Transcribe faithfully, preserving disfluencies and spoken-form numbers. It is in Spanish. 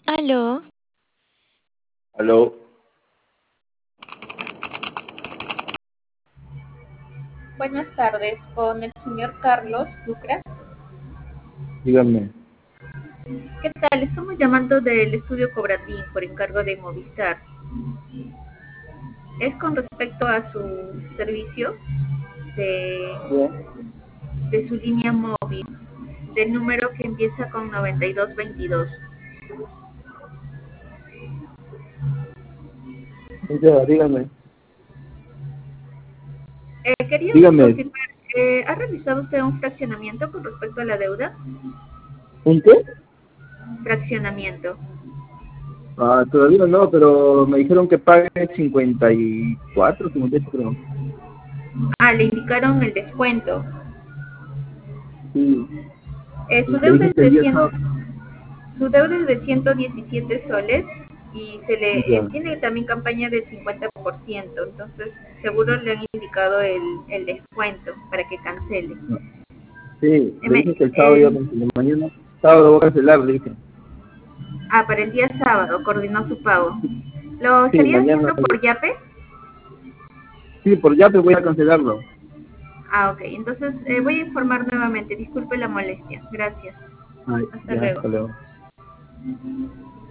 Aló, Aló, Buenas tardes, con el señor Carlos Sucre. dígame. ¿Qué tal? Estamos llamando del estudio Cobratín por encargo de Movistar. Es con respecto a su servicio de, Bien. de su línea móvil, del número que empieza con noventa y dos veintidós. Ya, dígame. Eh, queríamos Dígame. confirmar, eh, ¿ha realizado usted un fraccionamiento con respecto a la deuda? ¿Un qué? Fraccionamiento. Ah, todavía no, pero me dijeron que pague cincuenta y cuatro, cincuenta y ocho, creo. Ah, le indicaron el descuento. Sí, Eh, su y le deuda dije es que el de día cien. estaba... Su deuda es de ciento diecisiete soles y se le eh, Ya. tiene también campaña del cincuenta por ciento, entonces seguro le han indicado el, el descuento para que cancele. Sí, Eh, le me- dije que el sábado iba a eh, cancelar. Mañana, sábado voy a cancelar, le dije. ah, para el día sábado coordinó su pago. ¿Lo Sí, estaría mañana. haciendo por Yape? Sí, por ya te voy a cancelarlo. Ah, ok, entonces eh, voy a informar nuevamente, disculpe la molestia, gracias, Ay, hasta ya, luego. hasta luego.